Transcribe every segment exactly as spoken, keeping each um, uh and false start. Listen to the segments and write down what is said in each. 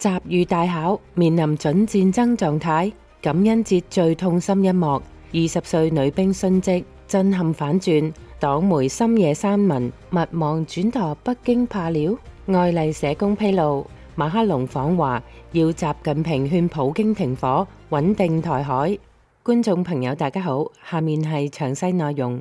習遇大考，面臨準戰爭狀態。感恩節最痛心一幕，二十歲女兵殉職，震撼反轉。黨媒深夜刪文，勿忘轉舵北京怕了。愛麗社工披露，馬克龍訪華，要習近平勸普京停火，穩定台海。觀眾朋友大家好，下面係詳細內容。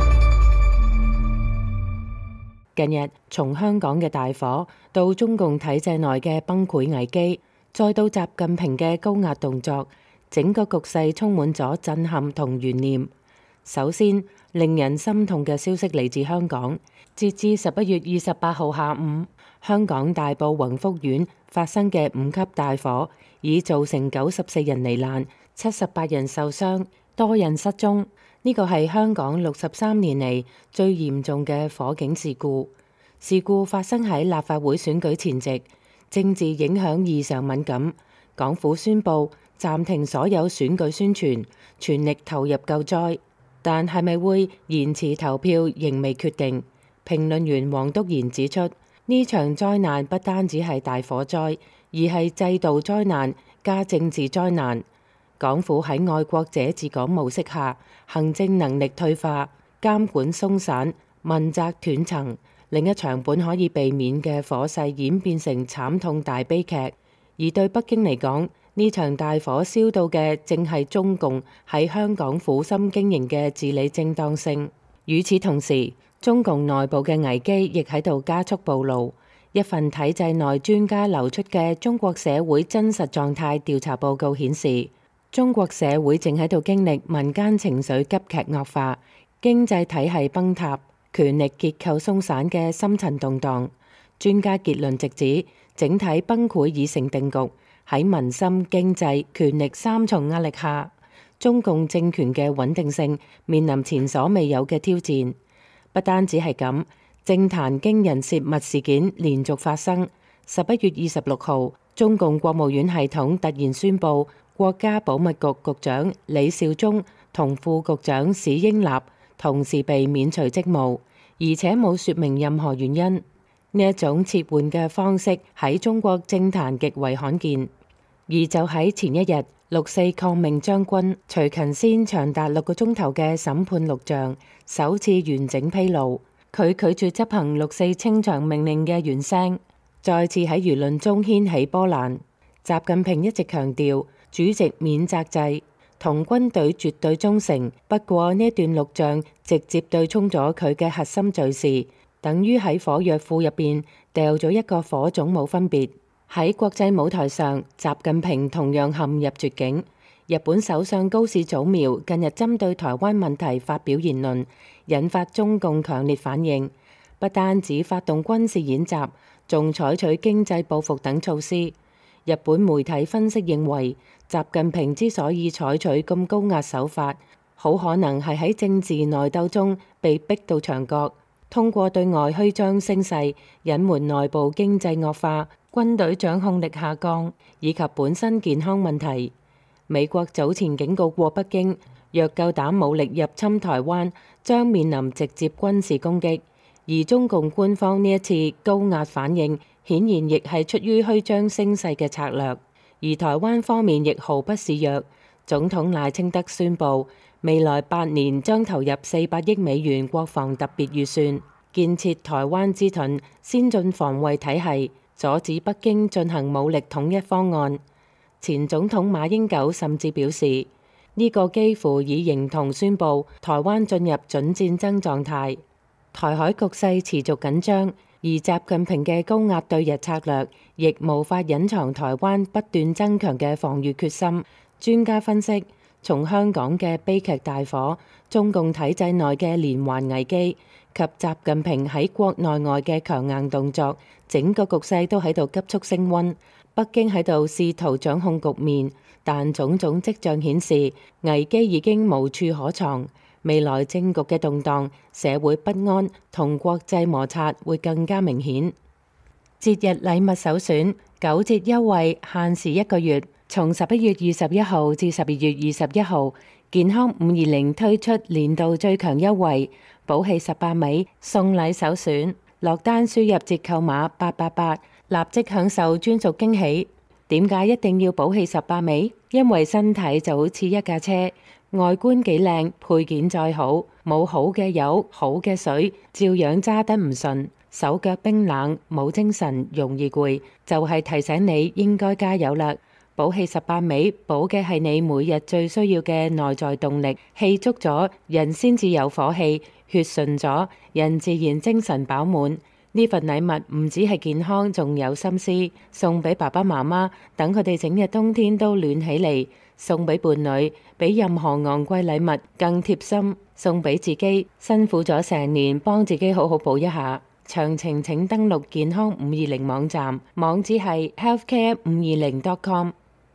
近日，從香港嘅大火到中共體制內嘅崩潰危機，再到習近平嘅高壓動作，整個局勢充滿咗震撼同懸念。首先，令人心痛嘅消息嚟自香港，截至十一月二十八號下午，香港大埔宏福苑發生嘅五級大火，已造成九十四人罹難、七十八人受傷、多人失蹤。呢個係香港六十三年嚟最嚴重嘅火警事故。事故發生喺立法會選舉前夕，政治影響異常敏感。港府宣布暫停所有選舉宣傳，全力投入救災。但係咪會延遲投票仍未決定。評論員黃篤賢指出，呢場災難不單止係大火災，而係制度災難加政治災難。港府喺愛國者治港模式下，行政能力退化，監管鬆散，問責斷層，另一場本可以避免嘅火勢演變成慘痛大悲劇。而對北京嚟講，呢場大火燒到嘅正係中共喺香港苦心經營嘅治理正當性。與此同時，中共內部嘅危機亦喺度加速暴露。一份體制內專家流出嘅中國社會真實狀態調查報告顯示，中國社會正喺度經歷民間情緒急劇惡化、經濟體系崩塌、權力結構鬆散嘅深層動盪。專家結論直指，整體崩潰已成定局。喺民心、經濟、權力三重壓力下，中共政權嘅穩定性面臨前所未有嘅挑戰。不單止係咁，政壇驚人洩密事件連續發生。十一月二十六號，中共國務院系統突然宣布，國家保密局局長李少忠同副局長史英立同時被免除職務，而且冇說明任何原因。呢一種撤換嘅方式喺中國政壇極為罕見。而就喺前一日，六四抗命將軍徐勤先長達六個鐘頭嘅審判錄像首次完整披露，佢拒絕執行六四清場命令嘅原聲，再次喺輿論中掀起波瀾。習近平一直強調主席免責制，同軍隊絕對忠誠。不過呢段錄像直接對沖咗佢嘅核心罪事，等於喺火藥庫入邊掉咗一個火種冇分別。喺國際舞台上，習近平同樣陷入絕境。日本首相高市早苗近日針對台灣問題發表言論，引發中共強烈反應。不單止發動軍事演習，仲採取經濟報復等措施。日本媒體分析認為，習近平之所以採取咁高壓手法，好可能係喺政治內鬥中被逼到牆角，通過對外虛張聲勢，隱瞞內部經濟惡化、軍隊掌控力下降以及本身健康問題。美國早前警告過北京，若夠膽武力入侵台灣，將面臨直接軍事攻擊。而中共官方呢一次高壓反應，顯然亦係出於虛張聲勢嘅策略。而台灣方面亦毫不示弱，總統賴清德宣布，未來八年將投入四百億美元國防特別預算，建設台灣之盾先進防衛體系，阻止北京進行武力統一方案。前總統馬英九甚至表示，呢個幾乎已形同宣布台灣進入準戰爭狀態。台海局勢持續緊張，而習近平嘅高壓對日策略亦無法隱藏台灣不斷增強嘅防禦決心。專家分析，從香港嘅悲劇大火、中共體制內嘅連環危機及習近平喺國內外嘅強硬動作，整個局勢都喺度急速升溫。北京喺度試圖掌控局面，但種種跡象顯示危機已經無處可藏。未來政局嘅動盪、社會不安同國際摩擦會更加明顯。節日禮物首選，九折優惠限時一個月，從十一月二十一號至十二月二十一號，健康五二零推出年度最強優惠，寶氣十八米送禮首選，落單輸入折扣碼八八八，立即享受專屬驚喜。 點解一定要補氣十八味？因為身體就好似一架車，外觀幾靚，配件再好，冇好嘅油、好嘅水，照樣揸得唔順，手腳冰冷，冇精神，容易攰，就係提醒你應該加油啦。補氣十八味，補嘅係你每日最需要嘅內在動力，氣足咗，人先至有火氣，血順咗，人自然精神飽滿。呢份禮物唔止係健康，仲有心思，送俾爸爸媽媽，等佢哋整日冬天都暖起嚟；送俾伴侶，比任何昂貴禮物更貼心；送俾自己，辛苦咗成年，幫自己好好補一下。詳情請登錄健康五二零網站，網址係 healthcare 五二零 dot com。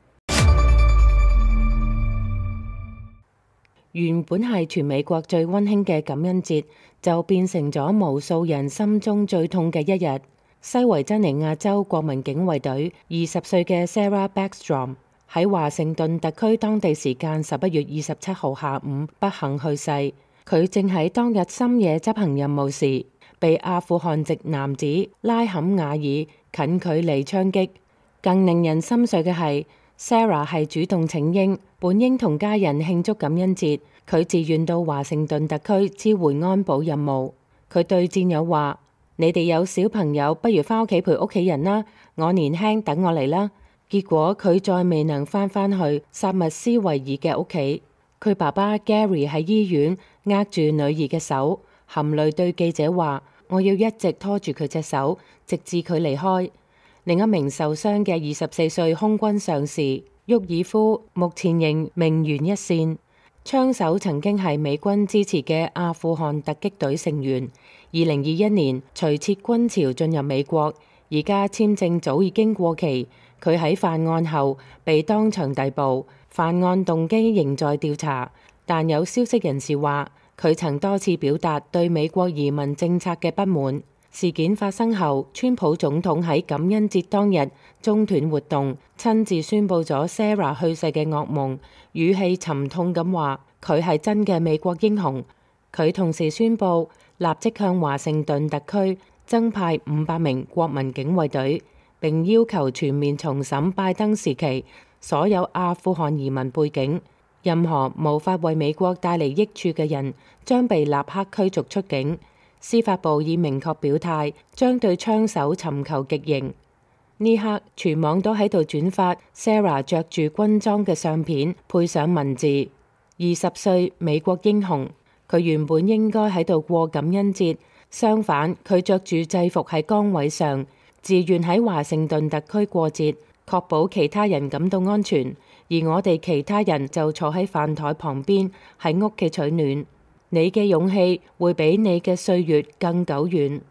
原本係全美國最溫馨嘅感恩節，就變成咗無數人心中最痛嘅一日。西維珍尼亞州國民警衛隊二十歲嘅 Sarah Backstrom 喺華盛頓特區當地時間十一月二十七號下午不幸去世。佢正喺當日深夜執行任務時，被阿富汗籍男子拉坎瓦爾近距離槍擊。更令人心碎嘅係，Sarah 係主動請纓，本應同家人慶祝感恩節，佢自願到華盛頓特區支援安保任務。佢對戰友話：你哋有小朋友，不如返屋企陪屋企人啦。我年輕，等我嚟啦。結果佢再未能返返去薩密斯維爾嘅屋企。佢爸爸 Gary 喺醫院握住女兒嘅手，含淚對記者話：我要一直拖住佢隻手，直至佢離開。另一名受傷嘅二十四歲空軍上士沃爾夫，目前仍命懸一線。槍手曾經係美軍支持嘅阿富汗突擊隊成員，二零二一年隨撤軍潮進入美國，而家簽證早已經過期。佢喺犯案後被當場逮捕，犯案動機仍在調查，但有消息人士話佢曾多次表達對美國移民政策嘅不滿。事件發生後，川普總統喺感恩節當日中斷活動，親自宣布咗 Sarah 去世嘅噩夢，語氣沉痛咁話佢係真嘅美國英雄。佢同時宣布立即向華盛頓特區增派五百名國民警衛隊，並要求全面重審拜登時期所有阿富汗移民背景，任何無法為美國帶嚟益處嘅人將被立刻驅逐出境。司法部已明確表態，將對槍手尋求極刑。呢刻全網都喺度轉發 Sarah 着住軍裝嘅相片，配上文字：二十歲美國英雄。佢原本應該喺度過感恩節，相反佢着住制服喺崗位上，自願喺華盛頓特區過節，確保其他人感到安全。而我哋其他人就坐喺飯台旁邊，喺屋企取暖。你嘅勇氣會比你嘅歲月更久遠。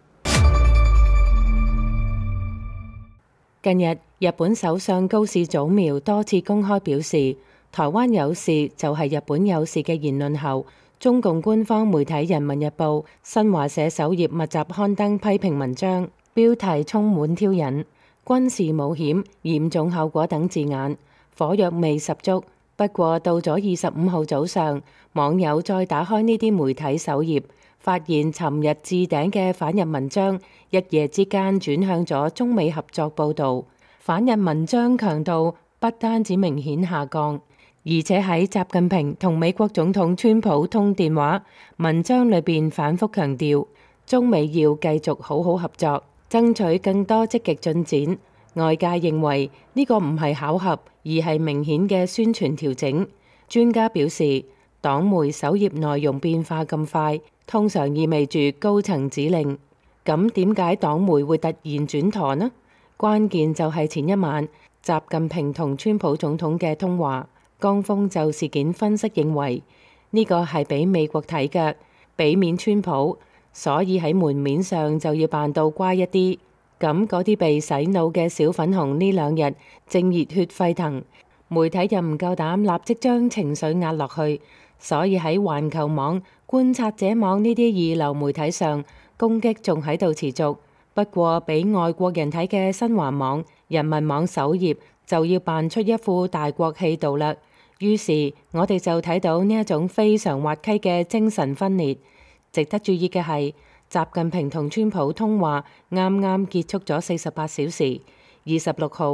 近日，日本首相高市早苗多次公開表示，台灣有事就係日本有事嘅言論後，中共官方媒體《人民日報》、新華社首頁密集刊登批評文章，標題充滿挑釁、軍事冒險、嚴重後果等字眼，火藥味十足。不過到咗二十五號早上，網友再打開呢啲媒體首頁，發現尋日置頂嘅反日文章一夜之間轉向咗中美合作報導。反日文章強度不單止明顯下降，而且喺習近平同美國總統川普通電話文章裏邊反覆強調，中美要繼續好好合作，爭取更多積極進展。外界認為呢個唔係巧合，而係明顯嘅宣傳調整。專家表示，黨媒首頁內容變化咁快，通常意味住高層指令。咁點解黨媒會突然轉舵呢？關鍵就係前一晚習近平同川普總統嘅通話。江峰就事件分析認為，呢個係俾美國睇嘅，俾面川普，所以喺門面上就要扮到乖一啲。咁嗰啲被洗腦嘅小粉紅呢兩日正熱血沸騰，媒體又唔夠膽立即將情緒壓落去，所以喺環球網、觀察者網呢啲二流媒體上攻擊仲喺度持續。不過俾外國人睇嘅新華網、人民網首頁就要扮出一副大國氣度啦。於是我哋就睇到呢一種非常滑稽嘅精神分裂。值得注意嘅係，習近平同川普通話啱啱結束咗四十八小時，二十六號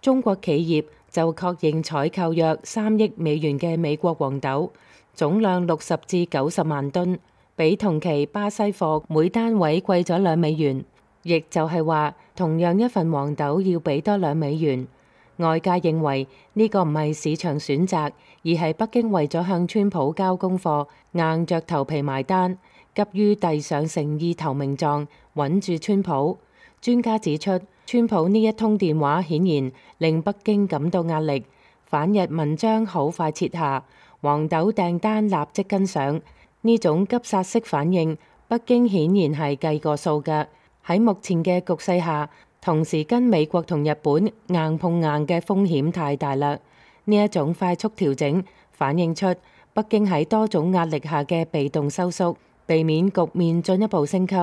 中國企業就確認採購約三億美元嘅美國黃豆，總量六十至九十萬噸，比同期巴西貨每單位貴咗兩美元，亦就係話同樣一份黃豆要俾多兩美元。外界認為呢個唔係市場選擇，而係北京為咗向川普交功課，硬着頭皮埋單，急於遞上誠意投名狀，穩住川普。專家指出，川普呢一通電話顯然令北京感到壓力，反日文章好快撤下，黃豆訂單立即跟上。呢種急殺式反應，北京顯然係計過數嘅。喺目前嘅局勢下，同時跟美國同日本硬碰硬嘅風險太大啦。呢一種快速調整反映出北京喺多種壓力下嘅被動收縮，避免局面進一步升級。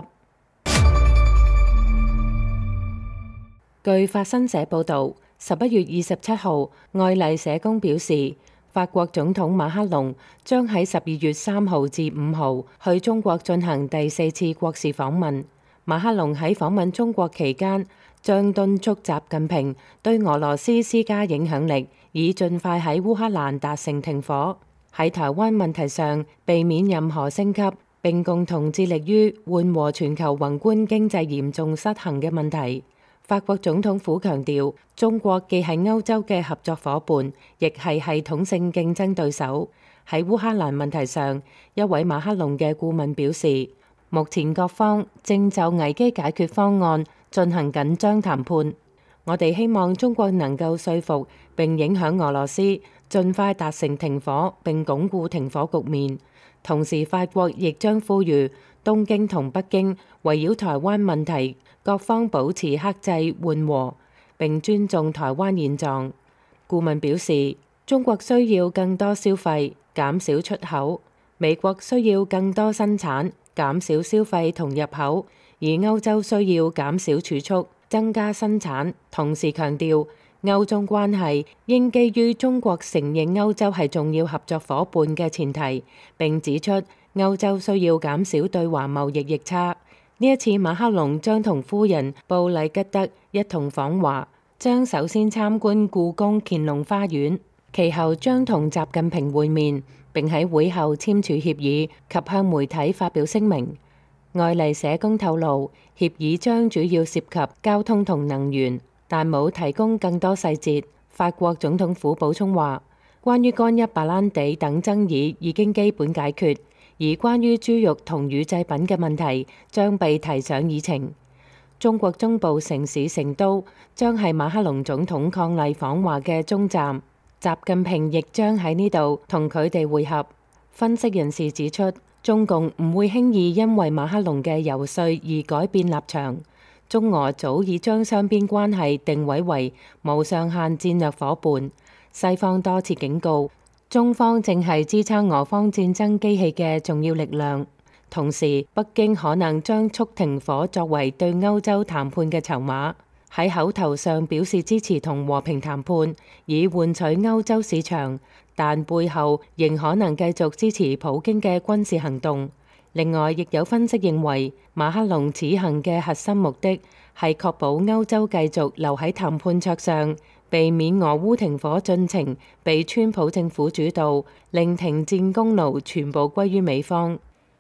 據法新社報導，十一月二十七號，愛麗舍宮表示，法國總統馬克龍將喺十二月三號至五號去中國進行第四次國事訪問。馬克龍喺訪問中國期間，將敦促習近平對俄羅斯施加影響力，以盡快喺烏克蘭達成停火，喺台灣問題上避免任何升級，並共同致力於緩和全球宏觀經濟嚴重失衡嘅問題。法國總統府強調，中國既係歐洲嘅合作夥伴，亦係系統性競爭對手。喺烏克蘭問題上，一位馬克龍嘅顧問表示，目前各方正就危機解決方案進行緊張談判。我哋希望中國能夠說服並影響俄羅斯，盡快達成停火並鞏固停火局面。同時，法國亦將呼籲東京同北京圍繞台灣問題，各方保持克制緩和，並尊重台灣現狀。顧問表示，中國需要更多消費，減少出口；美國需要更多生產，減少消費同入口；而歐洲需要減少儲蓄，增加生產。同時強調，歐中關係應基於中國承認歐洲係重要合作夥伴嘅前提，並指出歐洲需要減少對華貿易逆差。呢一次馬克龍將同夫人布麗吉德一同訪華，將首先參觀故宮乾隆花園，其後將同習近平會面，並喺會後簽署協議及向媒體發表聲明。愛麗舍宮透露，協議將主要涉及交通同能源，但冇提供更多細節。法國總統府補充話，關於干邑白蘭地等爭議已經基本解決，而關於豬肉同乳製品嘅問題將被提上議程。中國中部城市成都將係馬克龍總統伉儷訪華嘅終站，習近平亦將喺呢度同佢哋會合。分析人士指出，中共唔會輕易因為馬克龍嘅遊說而改變立場。中俄早已將雙邊關係定位為無上限戰略夥伴，西方多次警告，中方正係支撐俄方戰爭機器嘅重要力量。同時，北京可能將促停火作為對歐洲談判嘅籌碼，喺口頭上表示支持同和平談判，以換取歐洲市場，但背後仍可能繼續支持普京嘅軍事行動。另外，亦有分析認為，馬克龍此行嘅核心目的係確保歐洲繼續留喺談判桌上，避免俄烏停火進程被川普政府主導，令停戰功勞全部歸於美方。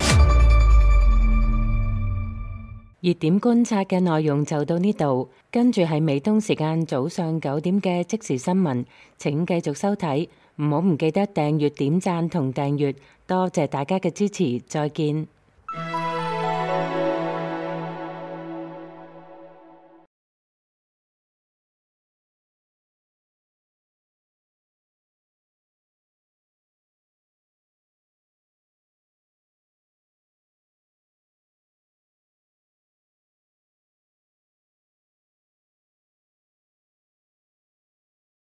熱點觀察嘅內容就到呢度，跟住係美東時間早上九點嘅即時新聞，請繼續收睇，唔好唔記得訂閱、點讚同訂閱，多謝大家嘅支持，再見。